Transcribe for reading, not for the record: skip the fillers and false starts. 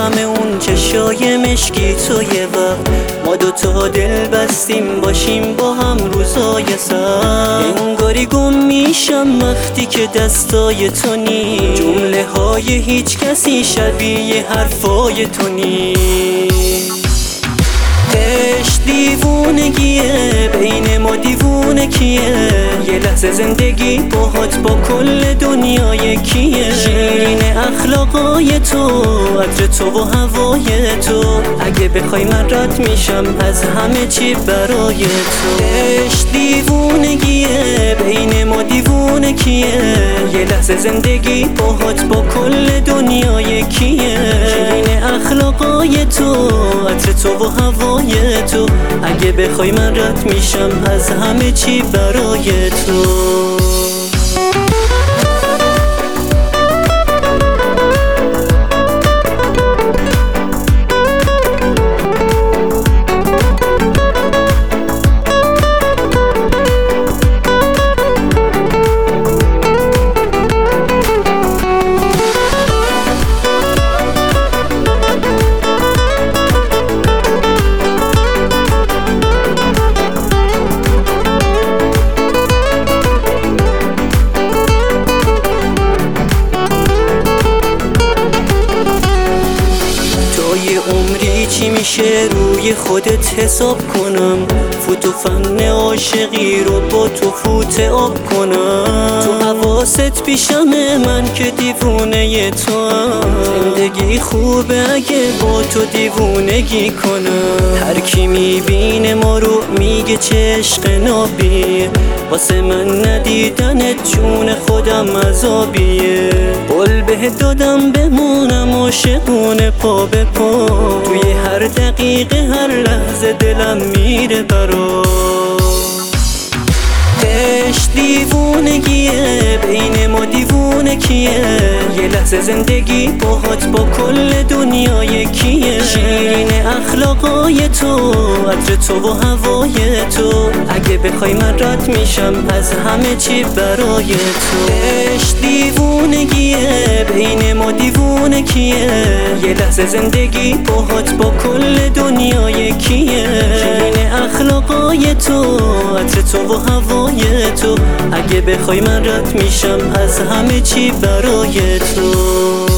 همه اون چشای مشکی تو یه وقت ما دوتا دل بستیم باشیم با هم روزای سخت. انگاری گم میشم وقتی که دستای تو نیست، جمله های هیچ کسی شبیه حرفای تو نیست. عشق دیوونگیه، بین ما دیوونه کیه؟ یه لحظه زندگی باهات با کل دنیا یکیه. شیرین اخلاقای تو، عطر تو و هوای تو، اگه بخوای من رد میشم از همه چی برای تو. عشق دیوونگیه، بین ما دیوونه کیه؟ یه لحظه زندگی باهات با کل دنیا یکیه. شیرین اخلاقای تو، عطر تو و هوای تو، اگه بخوای من رد میشم از همه چی برای تو. یه عمری چی میشه روی خودت حساب کنم؟ فوت و فن عاشقی رو با تو فوت آب کنم. تو حواست پیشمه من که دیوونه تو هم. زندگی خوبه اگه با تو دیوونگی کنم. هر کی میبینه ما رو میگه چه عشق نابیه، واسه من ندیدنت جون خودم عذابیه. قول بهت دادم بمونم عاشقونه پا به پا، توی هر دقیقه هر لحظه دلم میره برات. عشق دیوونگیه، بین ما دیوونه کیه؟ یه لحظه زندگی باهات با کل دنیا یکیه. شیرین اخلاقای تو، عطر تو و هوای تو، اگه بخوای من رد میشم از همه چی برای تو. عشق دیوونگیه، بین ما دیوونه کیه؟ یه لحظه زندگی باهات با کل دنیا یکیه. شیرین اخلاقای تو، عطر تو و هوای تو، اگه بخوای من رد میشم از همه چی برای تو.